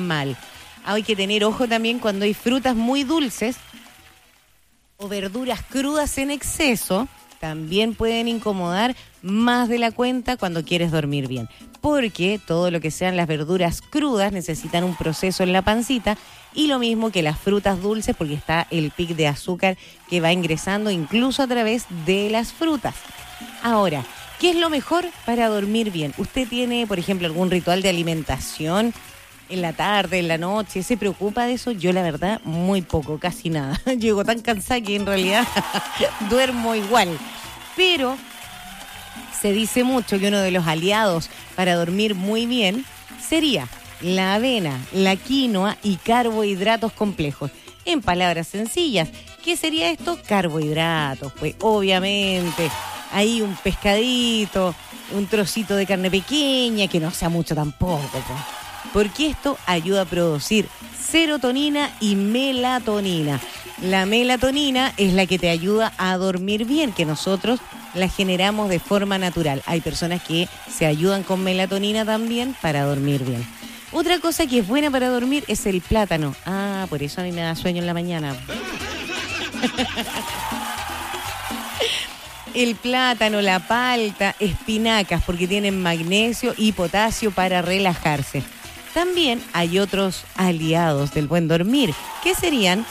mal. Hay que tener ojo también cuando hay frutas muy dulces o verduras crudas en exceso, también pueden incomodar más de la cuenta cuando quieres dormir bien. Porque todo lo que sean las verduras crudas necesitan un proceso en la pancita y lo mismo que las frutas dulces porque está el pic de azúcar que va ingresando incluso a través de las frutas. Ahora, ¿qué es lo mejor para dormir bien? ¿Usted tiene, por ejemplo, algún ritual de alimentación en la tarde, en la noche? ¿Se preocupa de eso? Yo, la verdad, muy poco, casi nada. Llego tan cansada que en realidad duermo igual. Pero se dice mucho que uno de los aliados para dormir muy bien sería la avena, la quinoa y carbohidratos complejos. En palabras sencillas, ¿qué sería esto? Carbohidratos, pues obviamente. Ahí un pescadito, un trocito de carne pequeña, que no sea mucho tampoco, pues. Porque esto ayuda a producir serotonina y melatonina. La melatonina es la que te ayuda a dormir bien, que nosotros la generamos de forma natural. Hay personas que se ayudan con melatonina también para dormir bien. Otra cosa que es buena para dormir es el plátano. Ah, por eso a mí me da sueño en la mañana. El plátano, la palta, espinacas, porque tienen magnesio y potasio para relajarse. También hay otros aliados del buen dormir, que serían,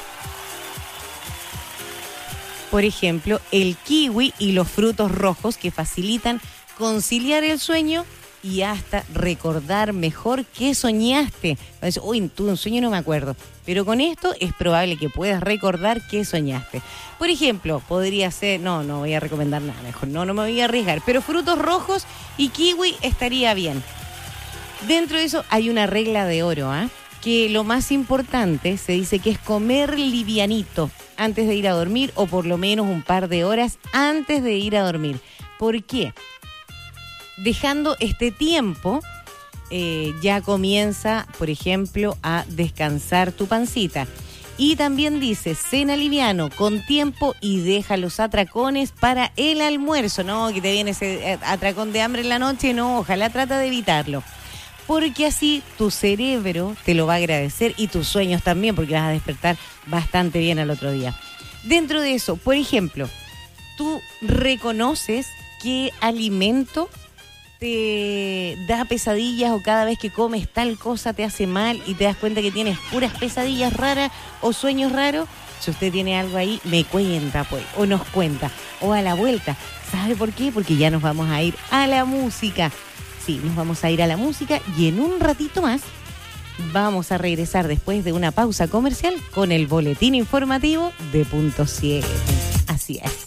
por ejemplo, el kiwi y los frutos rojos, que facilitan conciliar el sueño y hasta recordar mejor qué soñaste. Uy, tuve un sueño y no me acuerdo. Pero con esto es probable que puedas recordar qué soñaste. Por ejemplo, podría ser, no voy a recomendar nada, mejor no me voy a arriesgar, pero frutos rojos y kiwi estaría bien. Dentro de eso hay una regla de oro, que lo más importante se dice que es comer livianito antes de ir a dormir o por lo menos un par de horas antes de ir a dormir. ¿Por qué? Dejando este tiempo, ya comienza, por ejemplo, a descansar tu pancita. Y también dice, cena liviano, con tiempo y deja los atracones para el almuerzo. No, que te viene ese atracón de hambre en la noche, no, ojalá trata de evitarlo. Porque así tu cerebro te lo va a agradecer y tus sueños también, porque vas a despertar bastante bien al otro día. Dentro de eso, por ejemplo, tú reconoces qué alimento te da pesadillas o cada vez que comes tal cosa te hace mal y te das cuenta que tienes puras pesadillas raras o sueños raros. Si usted tiene algo ahí, me cuenta, pues, o nos cuenta, o a la vuelta. ¿Sabe por qué? Porque ya nos vamos a ir a la música. Sí, nos vamos a ir a la música y en un ratito más vamos a regresar después de una pausa comercial con el boletín informativo de Punto 7. Así es.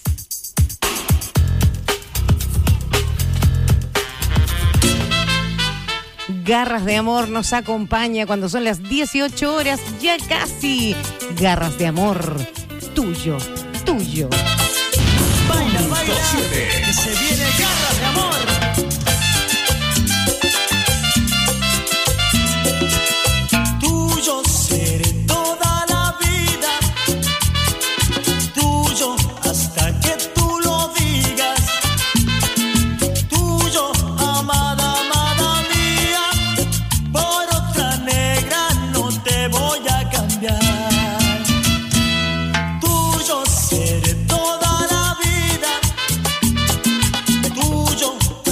Garras de Amor nos acompaña cuando son las 18 horas, ya casi. Garras de Amor, tuyo, tuyo. Baila, baila, que se viene Garras de Amor. Tuyo seré toda la vida, tuyo hasta que tú lo digas, tuyo amada, amada mía, por otra negra no te voy a cambiar. Tuyo seré toda la vida, tuyo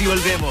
y volvemos.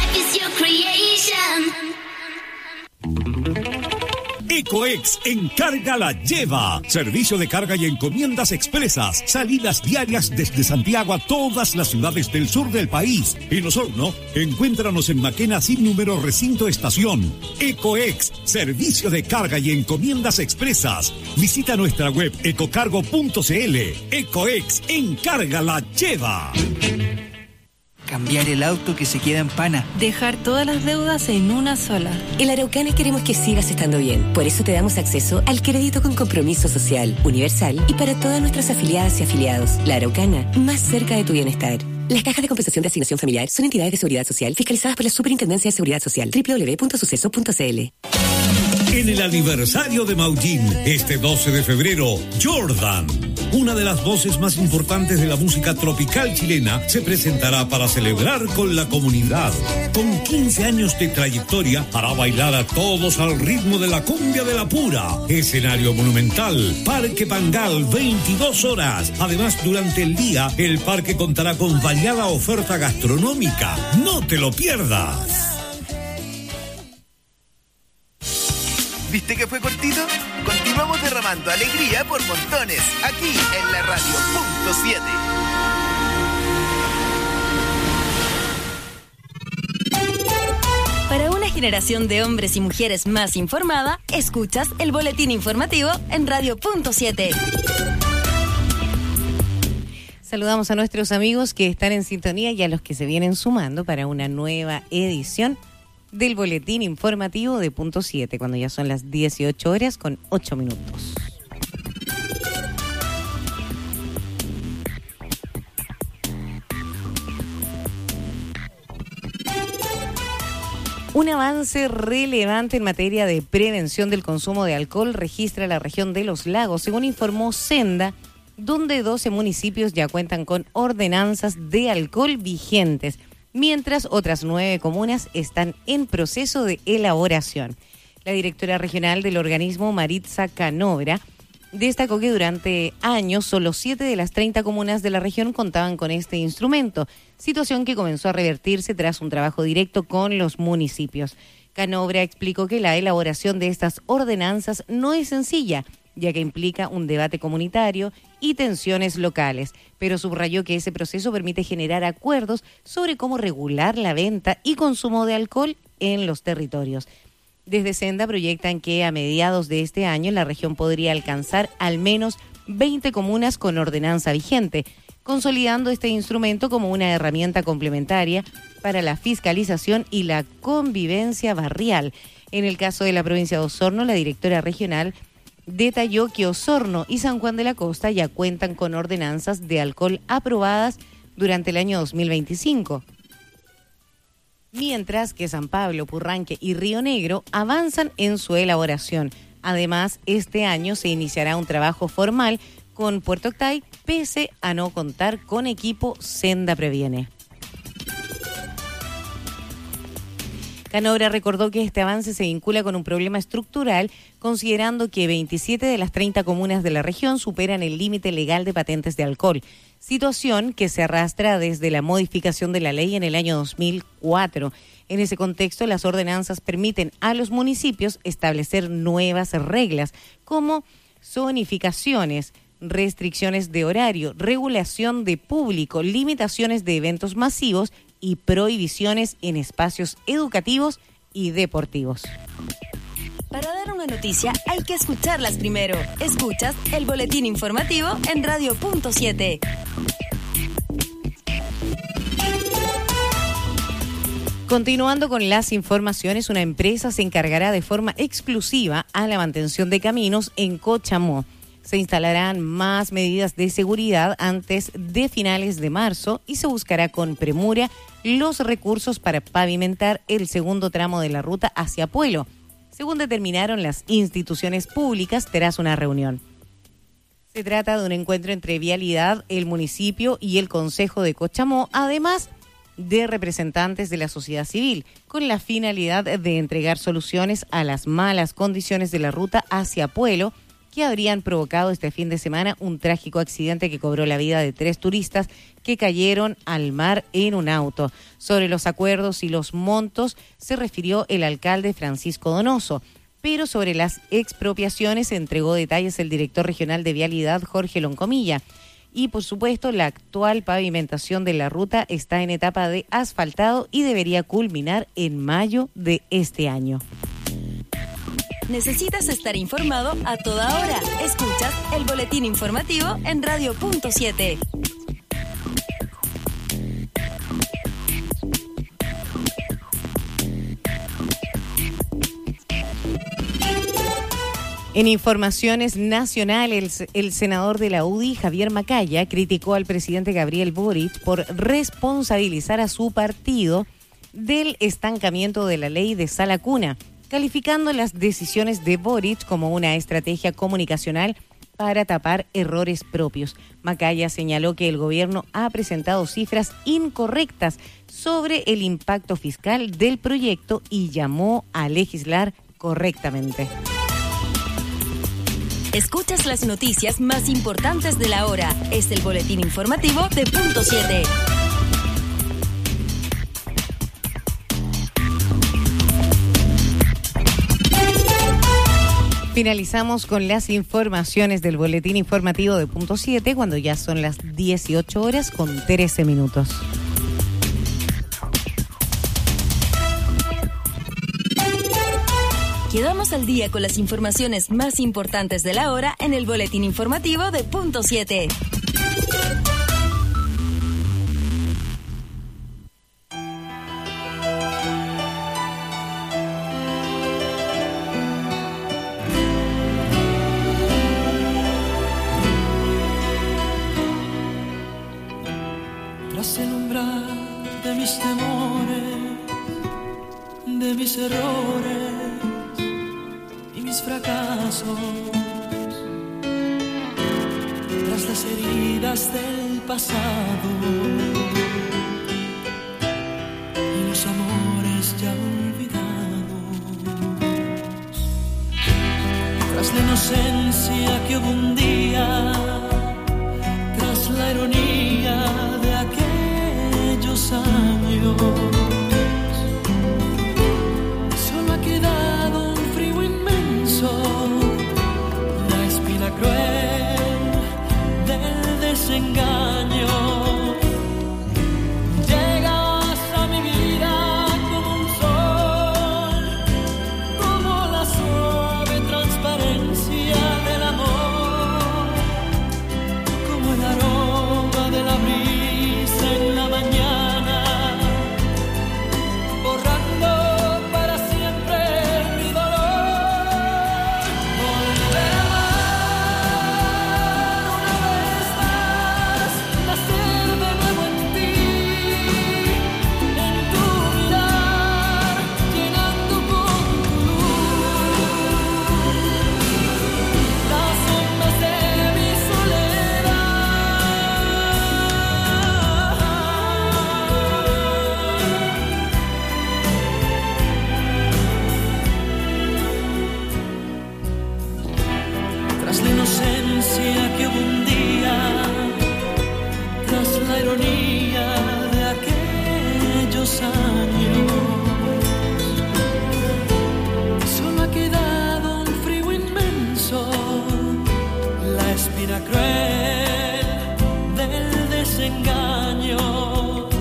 Ecoex Encarga la lleva. Servicio de carga y encomiendas expresas. Salidas diarias desde Santiago a todas las ciudades del sur del país. En Osorno, encuéntranos en Maquena sin número recinto estación. Ecoex, servicio de carga y encomiendas expresas. Visita nuestra web ecocargo.cl. Ecoex Encarga la lleva. Cambiar el auto que se queda en pana. Dejar todas las deudas en una sola. En La Araucana queremos que sigas estando bien. Por eso te damos acceso al crédito con compromiso social, universal y para todas nuestras afiliadas y afiliados. La Araucana, más cerca de tu bienestar. Las cajas de compensación de asignación familiar son entidades de seguridad social fiscalizadas por la Superintendencia de Seguridad Social. www.suceso.cl. En el aniversario de Maullín, este 12 de febrero, Jordan, una de las voces más importantes de la música tropical chilena, se presentará para celebrar con la comunidad. Con 15 años de trayectoria, hará bailar a todos al ritmo de la cumbia de la pura. Escenario monumental, Parque Pangal, 22 horas. Además, durante el día, el parque contará con variada oferta gastronómica. ¡No te lo pierdas! ¿Viste que fue cortito? Continuamos derramando alegría por montones, aquí en la radio Punto 7. Para una generación de hombres y mujeres más informada, escuchas el boletín informativo en Radio Punto 7. Saludamos a nuestros amigos que están en sintonía y a los que se vienen sumando para una nueva edición del boletín informativo de Punto 7, cuando ya son las 18 horas con 8 minutos. Un avance relevante en materia de prevención del consumo de alcohol registra la región de Los Lagos, según informó Senda, donde 12 municipios ya cuentan con ordenanzas de alcohol vigentes, mientras otras 9 comunas están en proceso de elaboración. La directora regional del organismo, Maritza Canobra, destacó que durante años solo 7 de las 30 comunas de la región contaban con este instrumento, situación que comenzó a revertirse tras un trabajo directo con los municipios. Canobra explicó que la elaboración de estas ordenanzas no es sencilla, ya que implica un debate comunitario y tensiones locales, pero subrayó que ese proceso permite generar acuerdos sobre cómo regular la venta y consumo de alcohol en los territorios. Desde Senda proyectan que a mediados de este año la región podría alcanzar al menos 20 comunas con ordenanza vigente, consolidando este instrumento como una herramienta complementaria para la fiscalización y la convivencia barrial. En el caso de la provincia de Osorno, la directora regional detalló que Osorno y San Juan de la Costa ya cuentan con ordenanzas de alcohol aprobadas durante el año 2025. Mientras que San Pablo, Purranque y Río Negro avanzan en su elaboración. Además, este año se iniciará un trabajo formal con Puerto Octay, pese a no contar con equipo Senda Previene. Canobra recordó que este avance se vincula con un problema estructural, considerando que 27 de las 30 comunas de la región superan el límite legal de patentes de alcohol, situación que se arrastra desde la modificación de la ley en el año 2004. En ese contexto, las ordenanzas permiten a los municipios establecer nuevas reglas, como zonificaciones, restricciones de horario, regulación de público, limitaciones de eventos masivos y prohibiciones en espacios educativos y deportivos. Para dar una noticia hay que escucharlas primero. Escuchas el boletín informativo en Radio Punto 7. Continuando con las informaciones, una empresa se encargará de forma exclusiva a la mantención de caminos en Cochamó. Se instalarán más medidas de seguridad antes de finales de marzo y se buscará con premura los recursos para pavimentar el segundo tramo de la ruta hacia Puelo, según determinaron las instituciones públicas tras una reunión. Se trata de un encuentro entre Vialidad, el municipio y el Concejo de Cochamó, además de representantes de la sociedad civil, con la finalidad de entregar soluciones a las malas condiciones de la ruta hacia Puelo, que habrían provocado este fin de semana un trágico accidente que cobró la vida de 3 turistas que cayeron al mar en un auto. Sobre los acuerdos y los montos se refirió el alcalde Francisco Donoso, pero sobre las expropiaciones entregó detalles el director regional de Vialidad, Jorge Loncomilla. Y, por supuesto, la actual pavimentación de la ruta está en etapa de asfaltado y debería culminar en mayo de este año. Necesitas estar informado a toda hora. Escuchas el boletín informativo en Radio Punto 7. En informaciones nacionales, el senador de la UDI, Javier Macaya, criticó al presidente Gabriel Boric por responsabilizar a su partido del estancamiento de la ley de sala cuna, calificando las decisiones de Boric como una estrategia comunicacional para tapar errores propios. Macaya señaló que el gobierno ha presentado cifras incorrectas sobre el impacto fiscal del proyecto y llamó a legislar correctamente. Escuchas las noticias más importantes de la hora. Es el boletín informativo de Punto 7. Finalizamos con las informaciones del boletín informativo de Punto 7 cuando ya son las 18 horas con 13 minutos. Quedamos al día con las informaciones más importantes de la hora en el boletín informativo de Punto 7. Tras el umbral de mis temores, de mis errores y mis fracasos, tras las heridas del pasado y los amores ya olvidados, tras la inocencia que hubo un día, tras la ironía de aquellos años, solo ha quedado un frío inmenso, la espina cruel del desengaño. Llegas a mi vida como un sol, como la suave transparencia del amor, como el aroma de la brisa en la mañana, borrando para siempre mi dolor. Volver a amar una vez más, nacer de nuevo en ti, en tu mirar, llenando con tu luz las sombras de mi tras la inocencia que hubo un día, tras la ironía de aquellos años, solo ha quedado un frío inmenso, la espina cruel del desengaño.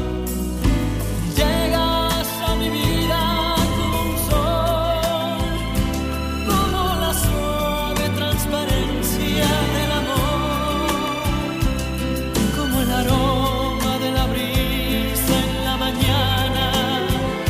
Llegas a mi vida como un sol, como la suave transparencia del amor, como el aroma de la brisa en la mañana,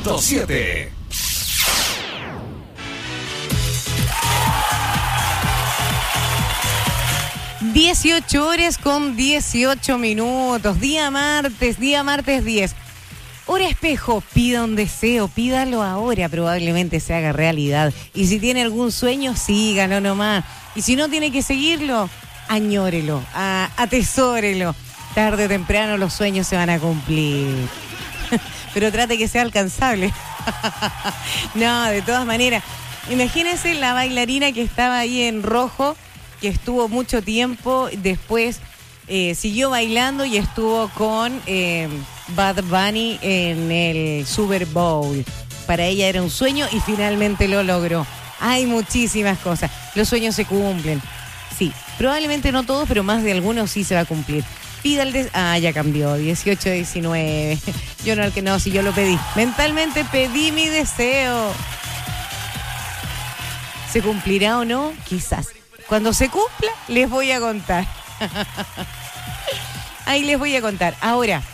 100.7. 18 horas con 18 minutos. Día martes 10. Hora espejo, pida un deseo, pídalo ahora, probablemente se haga realidad. Y si tiene algún sueño, sígalo nomás. Y si no tiene que seguirlo, añórelo, atesórelo. Tarde o temprano los sueños se van a cumplir. Pero trate que sea alcanzable. No, de todas maneras. Imagínense la bailarina que estaba ahí en rojo, que estuvo mucho tiempo, después siguió bailando y estuvo con Bad Bunny en el Super Bowl. Para ella era un sueño y finalmente lo logró. Hay muchísimas cosas. Los sueños se cumplen. Sí, probablemente no todos, pero más de algunos sí se va a cumplir. Pida el ya cambió, 18-19. Yo no, si yo lo pedí. Mentalmente pedí mi deseo. ¿Se cumplirá o no? Quizás. Cuando se cumpla, les voy a contar. Ahí les voy a contar. Ahora,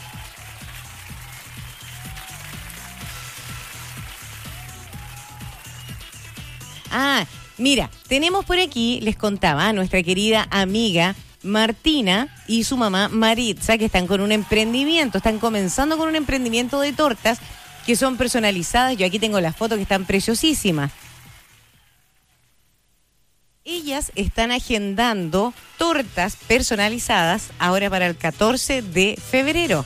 mira, tenemos por aquí, les contaba, a nuestra querida amiga Martina y su mamá Maritza, que están con un emprendimiento, están comenzando con un emprendimiento de tortas que son personalizadas. Yo aquí tengo las fotos que están preciosísimas. Ellas están agendando tortas personalizadas ahora para el 14 de febrero.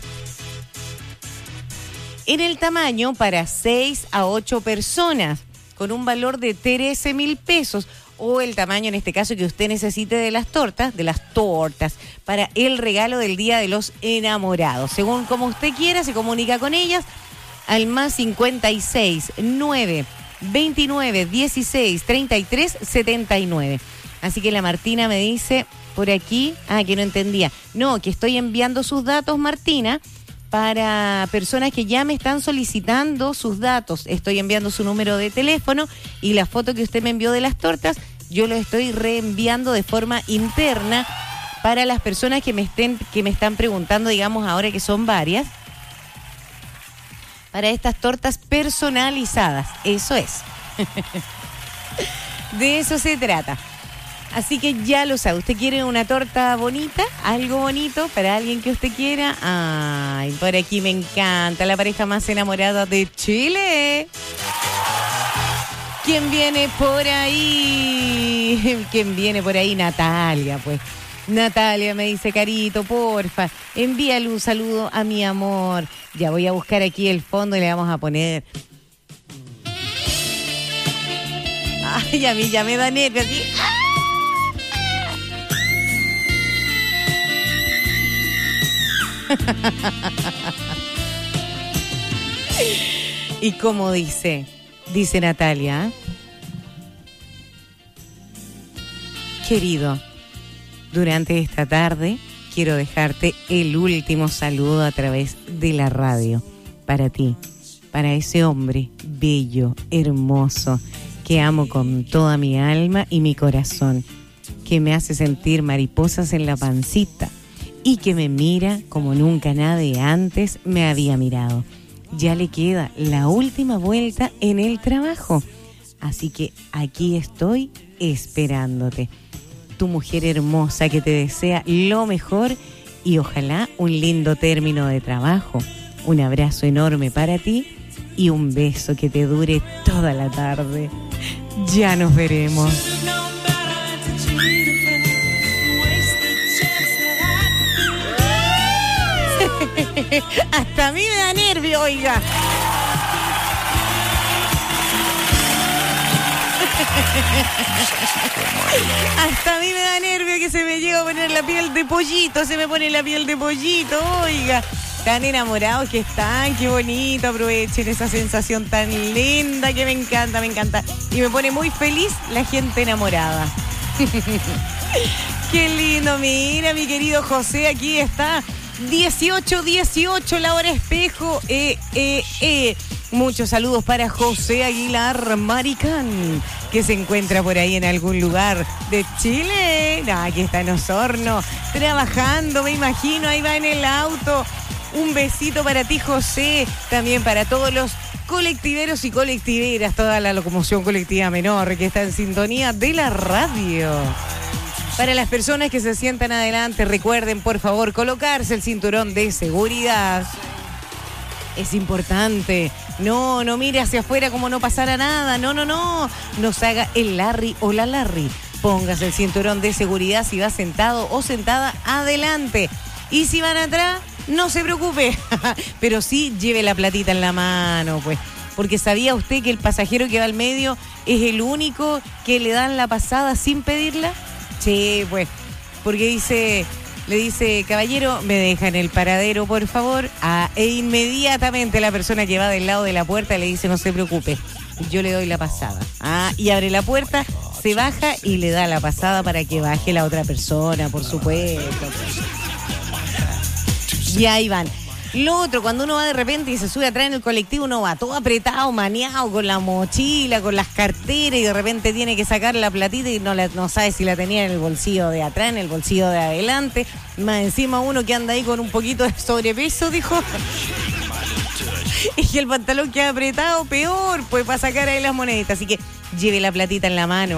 En el tamaño para 6 a 8 personas, con un valor de 13.000 pesos, o el tamaño en este caso que usted necesite de las tortas, para el regalo del Día de los Enamorados. Según como usted quiera, se comunica con ellas al más 56 9 29 16 33 79. Así que la Martina me dice por aquí, que no entendía. No, que estoy enviando sus datos, Martina, para personas que ya me están solicitando sus datos. Estoy enviando su número de teléfono y la foto que usted me envió de las tortas, yo lo estoy reenviando de forma interna para las personas que me están preguntando, digamos ahora que son varias, para estas tortas personalizadas. Eso es. De eso se trata. Así que ya lo sabe. ¿Usted quiere una torta bonita? Algo bonito para alguien que usted quiera. Ay, por aquí me encanta. La pareja más enamorada de Chile. ¿Quién viene por ahí? ¿Quién viene por ahí? Natalia, pues. Natalia me dice, Carito, porfa, envíale un saludo a mi amor. Ya voy a buscar aquí el fondo y le vamos a poner. Ay, a mí ya me da nervios así. Y como dice Natalia, querido, durante esta tarde quiero dejarte el último saludo a través de la radio. Para ti, para ese hombre bello, hermoso, que amo con toda mi alma y mi corazón, que me hace sentir mariposas en la pancita y que me mira como nunca nadie antes me había mirado. Ya le queda la última vuelta en el trabajo, así que aquí estoy esperándote. Tu mujer hermosa que te desea lo mejor y ojalá un lindo término de trabajo. Un abrazo enorme para ti y un beso que te dure toda la tarde. Ya nos veremos. Hasta a mí me da nervio, oiga. Hasta a mí me da nervio que se me llega a poner la piel de pollito. Se me pone la piel de pollito, oiga. Tan enamorados que están, qué bonito. Aprovechen esa sensación tan linda que me encanta, me encanta. Y me pone muy feliz la gente enamorada. Qué lindo, mira, mi querido José, aquí está. 18:18, la hora espejo. Muchos saludos para José Aguilar Maricán, que se encuentra por ahí en algún lugar de Chile. Aquí está en Osorno, trabajando, me imagino, ahí va en el auto. Un besito para ti, José, también para todos los colectiveros y colectiveras, toda la locomoción colectiva menor que está en sintonía de la radio. Para las personas que se sientan adelante, recuerden por favor colocarse el cinturón de seguridad. Es importante. No mire hacia afuera como no pasara nada. No. Nos haga el Larry o la Larry. Póngase el cinturón de seguridad si va sentado o sentada adelante. Y si van atrás, no se preocupe. Pero sí lleve la platita en la mano, pues. Porque ¿sabía usted que el pasajero que va al medio es el único que le dan la pasada sin pedirla? Sí, pues. Porque le dice, caballero, me deja en el paradero, por favor. E inmediatamente la persona que va del lado de la puerta le dice, no se preocupe, yo le doy la pasada. Y abre la puerta, se baja y le da la pasada para que baje la otra persona, por supuesto. Y ahí van. Lo otro, cuando uno va de repente y se sube atrás en el colectivo, uno va todo apretado, maneado, con la mochila, con las carteras, y de repente tiene que sacar la platita y no sabe si la tenía en el bolsillo de atrás, en el bolsillo de adelante. Más encima uno que anda ahí con un poquito de sobrepeso, dijo. Y el pantalón queda apretado, peor, pues para sacar ahí las moneditas. Así que lleve la platita en la mano,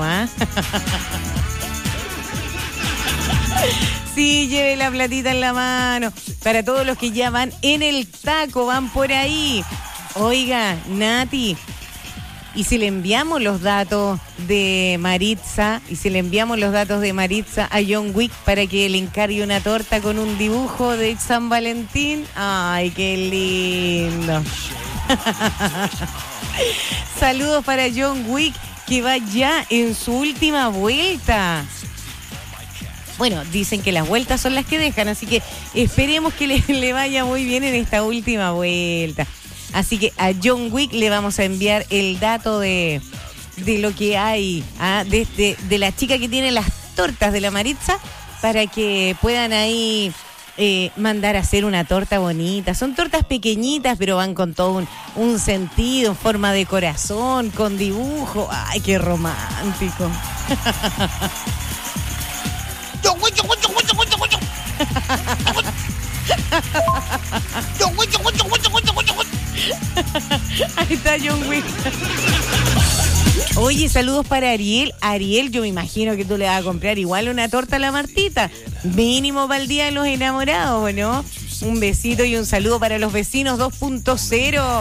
Sí, lleve la platita en la mano. Para todos los que ya van en el taco, van por ahí. Oiga, Nati, y si le enviamos los datos de Maritza, a John Wick para que le encargue una torta con un dibujo de San Valentín. Ay, qué lindo. Saludos para John Wick, que va ya en su última vuelta. Bueno, dicen que las vueltas son las que dejan, así que esperemos que le vaya muy bien en esta última vuelta. Así que a John Wick le vamos a enviar el dato de lo que hay, de la chica que tiene las tortas de la Maritza, para que puedan ahí mandar a hacer una torta bonita. Son tortas pequeñitas, pero van con todo un sentido, en forma de corazón, con dibujo. ¡Ay, qué romántico! Ahí está John Wick. Oye, saludos para Ariel. Ariel, yo me imagino que tú le vas a comprar igual una torta a la Martita, mínimo para el Día de los Enamorados, ¿no? Un besito y un saludo para los vecinos 2.0.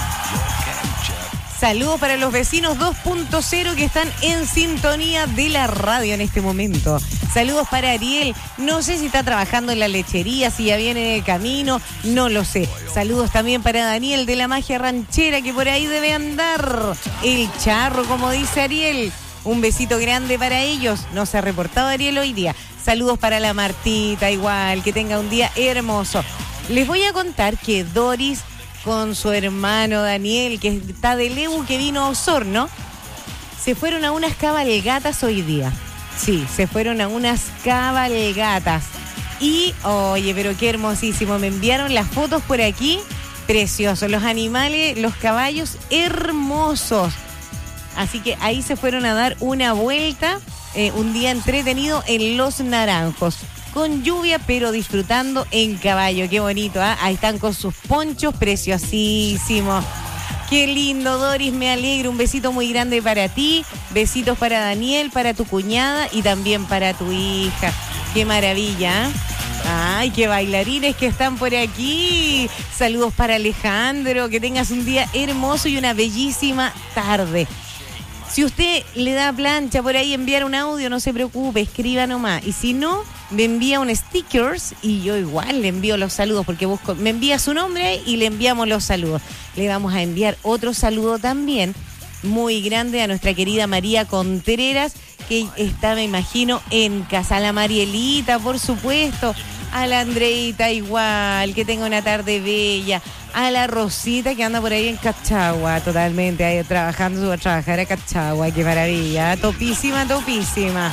Saludos para los vecinos 2.0 que están en sintonía de la radio en este momento. Saludos para Ariel. No sé si está trabajando en la lechería, si ya viene de camino, no lo sé. Saludos también para Daniel de la Magia Ranchera, que por ahí debe andar. El charro, como dice Ariel. Un besito grande para ellos. No se ha reportado Ariel hoy día. Saludos para la Martita, igual. Que tenga un día hermoso. Les voy a contar que Doris, con su hermano Daniel, que está de Lebu, que vino a Osorno, se fueron a unas cabalgatas hoy día. Sí, se fueron a unas cabalgatas. Y, oye, pero qué hermosísimo. Me enviaron las fotos por aquí. Preciosos. Los animales, los caballos, hermosos. Así que ahí se fueron a dar una vuelta. Un día entretenido en Los Naranjos. Con lluvia, pero disfrutando en caballo. Qué bonito, ¿eh? Ahí están con sus ponchos, preciosísimos. Qué lindo, Doris, me alegro. Un besito muy grande para ti. Besitos para Daniel, para tu cuñada y también para tu hija. Qué maravilla, ¿eh? Ay, qué bailarines que están por aquí. Saludos para Alejandro. Que tengas un día hermoso y una bellísima tarde. Si usted le da plancha por ahí enviar un audio, no se preocupe, escriba nomás. Y si no, me envía un stickers y yo igual le envío los saludos, porque me envía su nombre y le enviamos los saludos. Le vamos a enviar otro saludo también muy grande a nuestra querida María Contreras, que está, me imagino, en casa. A la Marielita, por supuesto. A la Andreita igual, que tenga una tarde bella. A la Rosita, que anda por ahí en Cachagua, totalmente, ahí trabajando, se va a trabajar a Cachagua, qué maravilla, topísima, topísima.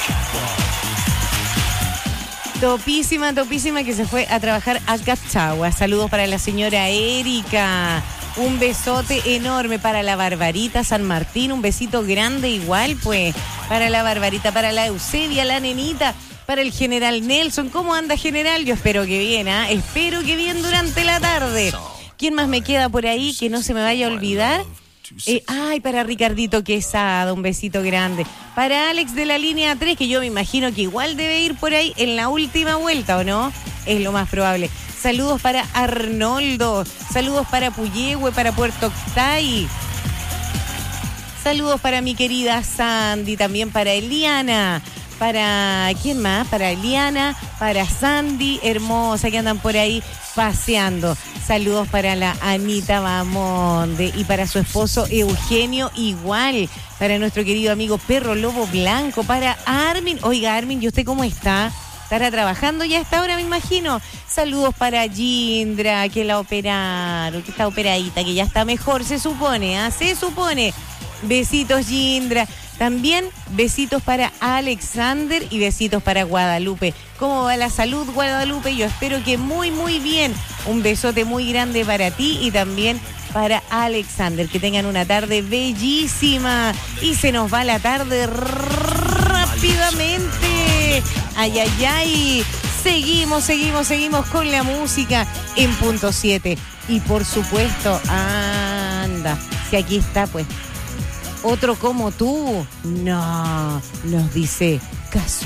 Topísima, topísima, que se fue a trabajar a Cachagua. Saludos para la señora Erika, un besote enorme para la Barbarita San Martín, un besito grande igual, pues, para la Barbarita, para la Eusebia, la nenita. Para el general Nelson. ¿Cómo anda, general? Yo espero que bien, ¿ah? Espero que bien durante la tarde. ¿Quién más me queda por ahí que no se me vaya a olvidar? Para Ricardito Quesada, un besito grande. Para Alex de la línea 3, que yo me imagino que igual debe ir por ahí en la última vuelta, ¿o no? Es lo más probable. Saludos para Arnoldo, saludos para Puyehue, para Puerto Octay. Saludos para mi querida Sandy, también para Eliana. Para, ¿quién más? Para Eliana, para Sandy, hermosa, que andan por ahí paseando. Saludos para la Anita Bamonde y para su esposo Eugenio igual. Para nuestro querido amigo Perro Lobo Blanco, para Armin. Oiga, Armin, ¿y usted cómo está? ¿Estará trabajando ya a esta hora, me imagino? Saludos para Gindra, que la operaron, que está operadita, que ya está mejor, se supone, se supone. Besitos, Gindra. También besitos para Alexander y besitos para Guadalupe. ¿Cómo va la salud, Guadalupe? Yo espero que muy, muy bien. Un besote muy grande para ti y también para Alexander. Que tengan una tarde bellísima. Y se nos va la tarde rápidamente. Ay, ay, ay. Seguimos con la música en punto 7. Y por supuesto, anda, si aquí está, pues, otro como tú. No, nos dice Kazu.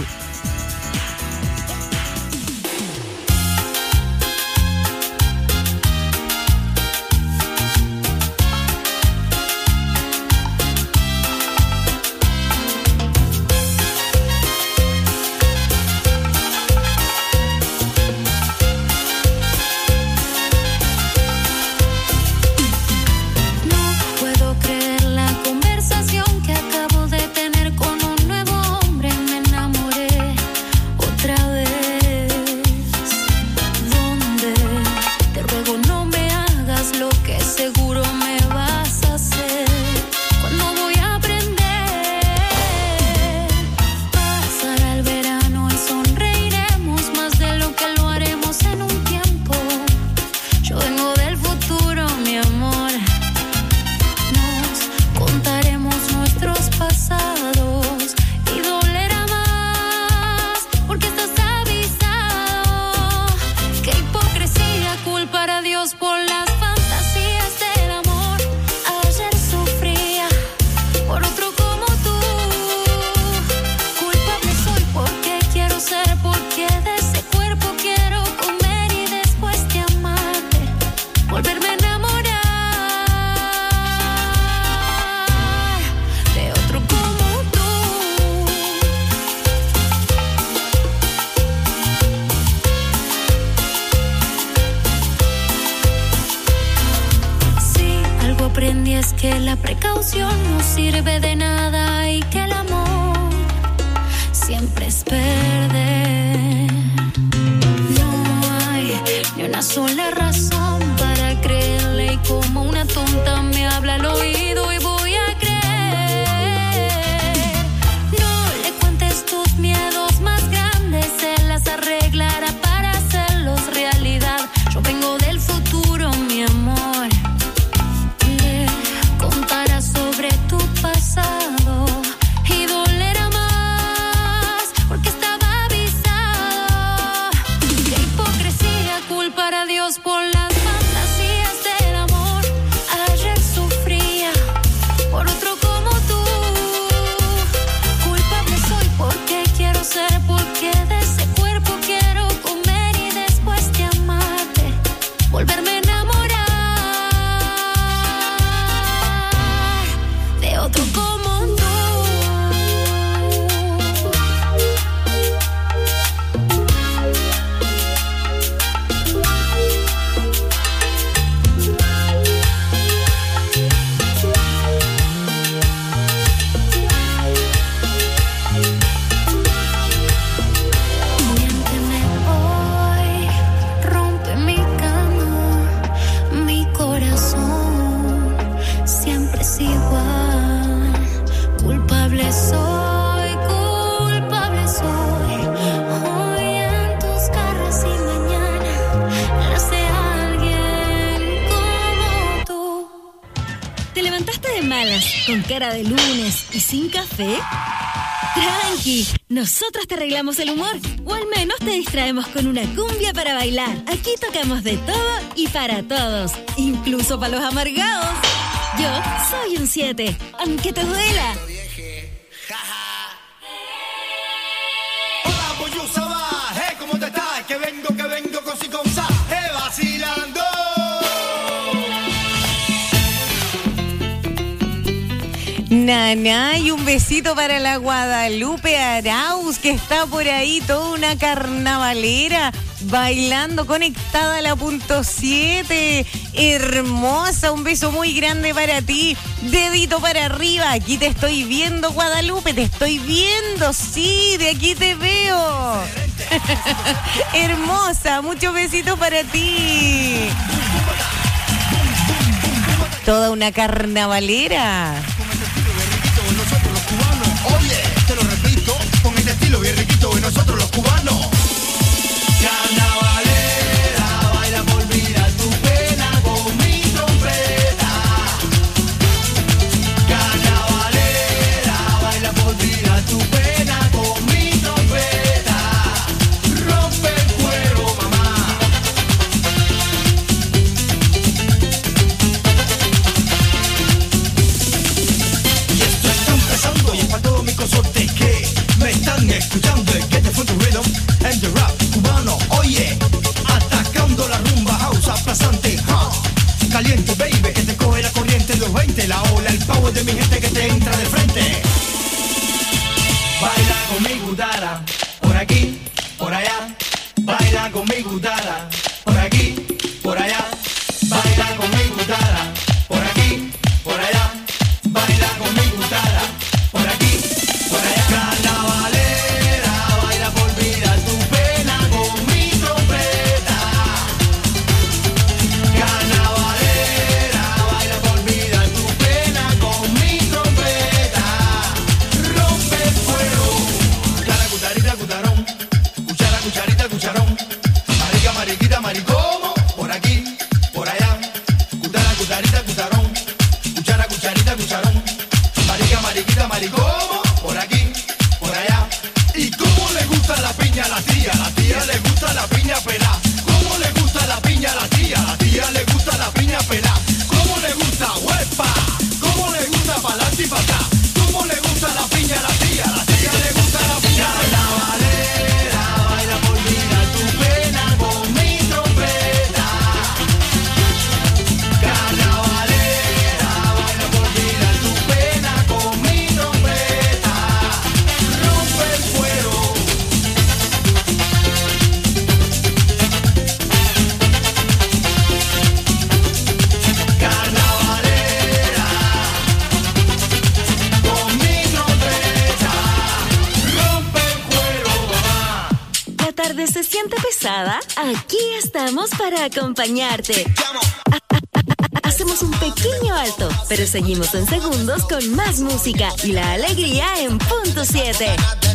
¿Te levantaste de malas, con cara de lunes y sin café? Tranqui, nosotros te arreglamos el humor, o al menos te distraemos con una cumbia para bailar. Aquí tocamos de todo y para todos, incluso para los amargados. Yo soy un 7, aunque te duela. Hola, Boyusaba, hey, ¿cómo te estás? Que vengo con si con sa, vacilando. Nana, y un besito para la Guadalupe Arauz, que está por ahí, toda una carnavalera, bailando, conectada a la punto 7. Hermosa, un beso muy grande para ti. Dedito para arriba, aquí te estoy viendo, Guadalupe, te estoy viendo, sí, de aquí te veo. Hermosa, muchos besitos para ti. Toda una carnavalera. Nosotros los cubanos, oye, te lo repito, con este estilo bien riquito de nosotros los cubanos. Carnavalera, baila por olvidar tu pena con mi trompeta. Carnavalera, baila por olvidar tu pena con mi trompeta. Rompe el cuero, mamá. Y esto está empezando y es para todos mis consortes que me están escuchando. El Get the Funky Rhythm and the rap cubano, oye, atacando la rumba house aplazante, caliente baby, que te coge la corriente de los 20, la ola, el power de mi gente que te entra de frente. Baila con mi gutara, por aquí, por allá, baila con mi gutara, por aquí, por allá, baila con mi gutara, por aquí, por allá, baila con mi gutara, por aquí, por allá. Carnavalera, baila por olvidar tu pena con mi trompeta. Carnavalera, baila por olvidar tu pena con mi trompeta. Rompe el fuego. Cuchara, cucharita, cucharón. Cuchara, cucharita, cucharón. Marica, mariquita, maricomo. Por aquí, por allá. Cuchara, cucharita, cucharón. Cuchara, cucharita, cucharón. Marica, mariquita, maricomo. Por aquí, por allá. ¿Y cómo le gusta la piña a la tía? La tía le gusta la piña pelá. ¿Cómo le gusta la piña a la tía? La tía le gusta la piña pelá. ¿Cómo le gusta huepa? ¿Cómo le gusta pa'lante y pa' acá? ¿Cómo le gusta la piña a la tía? La tía le gusta la piña. Carnavalera, baila por olvidar tu pena con mi trompeta. Carnavalera, baila por olvidar tu pena con mi trompeta. Rompe el fuego. Carnavalera, con mi trompeta. Rompe el fuego, mamá. La tarde se siente pesada. Aquí estamos para acompañarte. Hacemos un pequeño alto, pero seguimos en segundos con más música y la alegría en punto 7.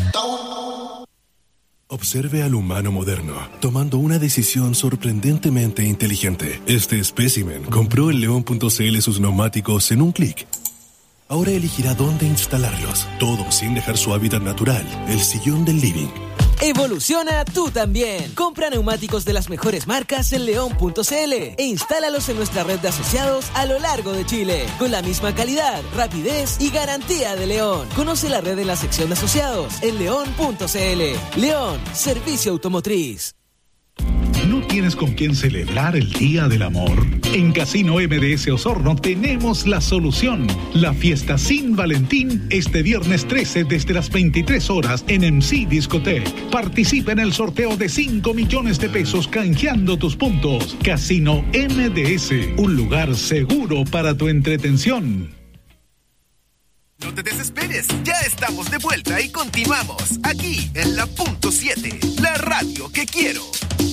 Observe al humano moderno, tomando una decisión sorprendentemente inteligente. Este espécimen compró en León.cl sus neumáticos en un clic. Ahora elegirá dónde instalarlos, todo sin dejar su hábitat natural, el sillón del living. Evoluciona tú también. Compra neumáticos de las mejores marcas en León.cl e instálalos en nuestra red de asociados a lo largo de Chile, con la misma calidad, rapidez y garantía de León. Conoce la red en la sección de asociados en León.cl. León, servicio automotriz. ¿No tienes con quién celebrar el Día del Amor? En Casino MDS Osorno tenemos la solución. La fiesta Sin Valentín este viernes 13 desde las 23 horas en MC Discotech. Participa en el sorteo de 5 millones de pesos canjeando tus puntos. Casino MDS, un lugar seguro para tu entretención. No te desesperes, ya estamos de vuelta y continuamos aquí en la punto 7, la radio que quiero.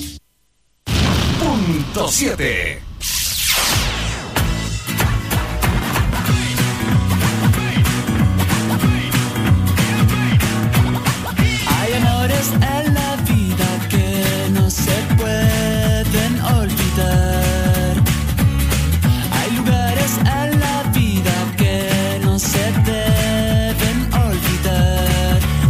Punto 7. Hay amores en la vida que no se pueden olvidar. Hay lugares en la vida que no se deben olvidar.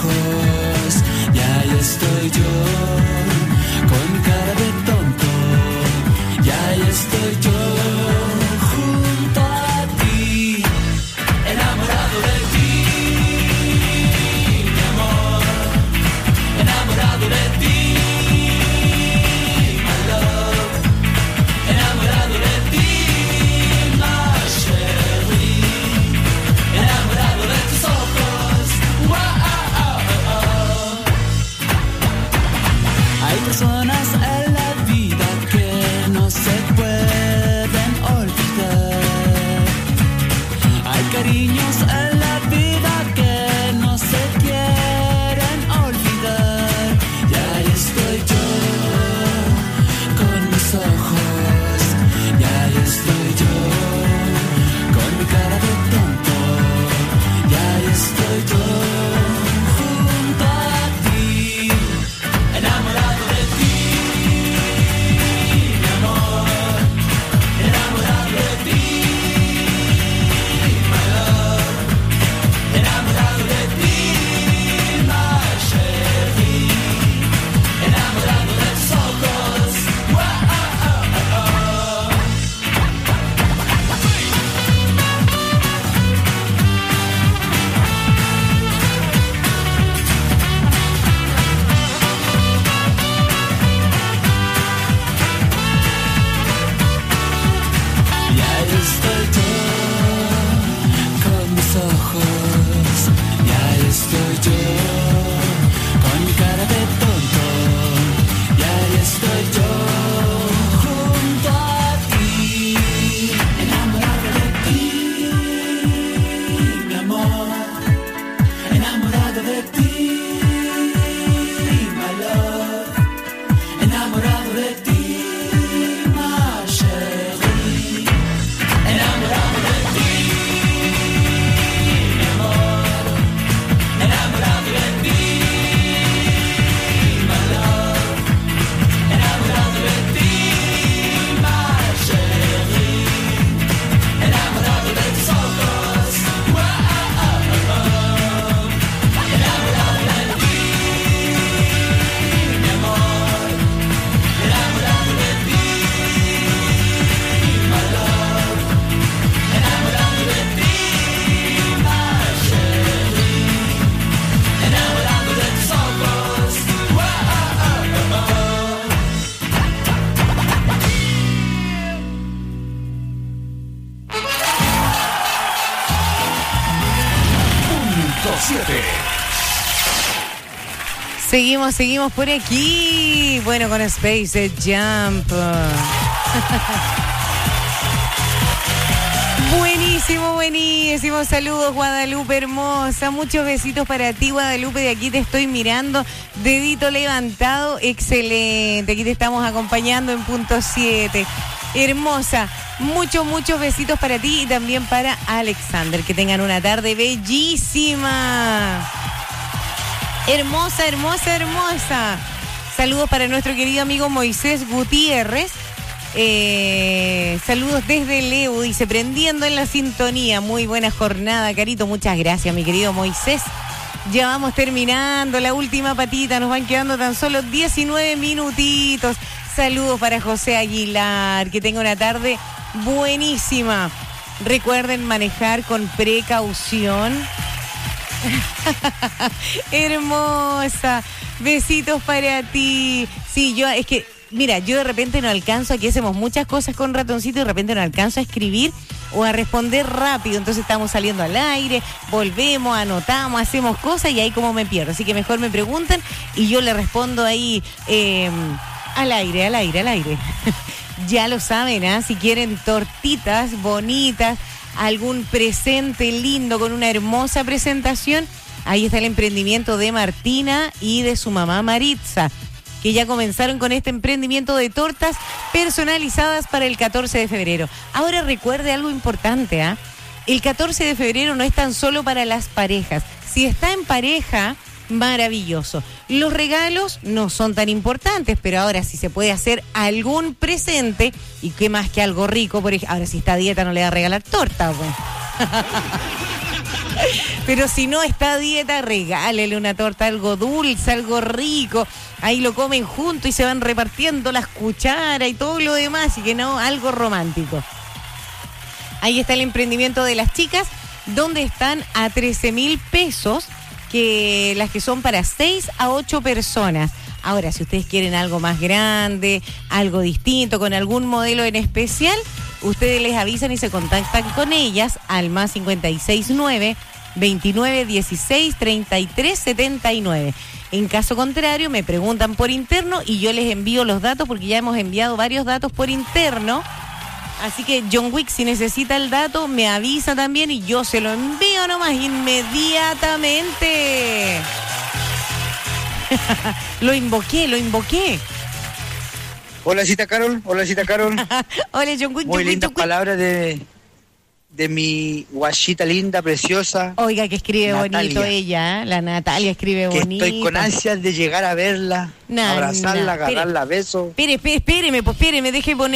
ojos. Y ahí estoy yo, con mi cara de tonto. Y ahí estoy yo, junto a ti, enamorado de ti, mi amor, enamorado de ti, my love, enamorado de ti, my Sherry, enamorado de tus ojos. Wow. Hay personas en la vida que no se pueden olvidar. Hay cariños en la vida que no se quieren olvidar. Y ahí estoy yo, con mis ojos. Y ahí estoy yo, con mi cara de tonto. Y ahí estoy yo, junto a ti, enamorado de ti, mi amor, enamorado de ti, my love, enamorado de ti, my Sherry, enamorado de tus ojos. Y ahí estoy yo, con mis ojos. Y ahí estoy yo, con mi cara de tonto. Y ahí estoy yo, junto a ti, enamorado de ti, mi amor, enamorado de ti, my love, enamorado de ti, my Sherry, enamorado de ti, mi amor, enamorado de ti, my love, enamorado de ti, my Sherry, enamorado de tus ojos. Enamorado de ti, mi amor, enamorado de ti, my love, enamorado de ti, my Sherry, enamorado de tus ojos. Punto 7. Seguimos por aquí. Bueno, con Space Jump. Buenísimo. Saludos, Guadalupe hermosa. Muchos besitos para ti, Guadalupe. De aquí te estoy mirando. Dedito levantado. Excelente. Aquí te estamos acompañando en punto 7. Hermosa. Muchos besitos para ti y también para Alexander. Que tengan una tarde bellísima. Hermosa. Saludos para nuestro querido amigo Moisés Gutiérrez. Saludos desde Leu, dice, prendiendo en la sintonía. Muy buena jornada, Carito. Muchas gracias, mi querido Moisés. Ya vamos terminando la última patita. Nos van quedando tan solo 19 minutitos. Saludos para José Aguilar. Que tenga una tarde buenísima. Recuerden manejar con precaución. Hermosa. Besitos para ti. Sí, es que, mira, yo de repente no alcanzo, aquí hacemos muchas cosas con Ratoncito y de repente no alcanzo a escribir o a responder rápido. Entonces estamos saliendo al aire, volvemos, anotamos, hacemos cosas y ahí como me pierdo. Así que mejor me preguntan y yo le respondo ahí al aire. Ya lo saben, ¿ah? Si quieren tortitas bonitas, algún presente lindo con una hermosa presentación, ahí está el emprendimiento de Martina y de su mamá Maritza, que ya comenzaron con este emprendimiento de tortas personalizadas para el 14 de febrero. Ahora recuerde algo importante, ¿ah? El 14 de febrero no es tan solo para las parejas. Si está en pareja, maravilloso. Los regalos no son tan importantes, pero ahora si se puede hacer algún presente, y qué más que algo rico, por ejemplo, ahora si está a dieta no le va a regalar torta, pues. Pero si no está a dieta, regálele una torta, algo dulce, algo rico. Ahí lo comen juntos y se van repartiendo las cucharas y todo lo demás, y que no, algo romántico. Ahí está el emprendimiento de las chicas, donde están a 13.000 pesos, que las que son para 6 a 8 personas. Ahora, si ustedes quieren algo más grande, algo distinto, con algún modelo en especial, ustedes les avisan y se contactan con ellas al más 569 29 16 33 79. En caso contrario, me preguntan por interno y yo les envío los datos, porque ya hemos enviado varios datos por interno. Así que John Wick, si necesita el dato, me avisa también y yo se lo envío nomás inmediatamente. Lo invoqué. Hola, Cita Carol. Hola, John Wick. Muy lindas palabras de mi guachita linda, preciosa. Oiga, que escribe Natalia. bonito ella, ¿eh? La Natalia escribe Que bonito. estoy con ansias de llegar a verla, abrazarla, agarrarla a besos. Espéreme, deje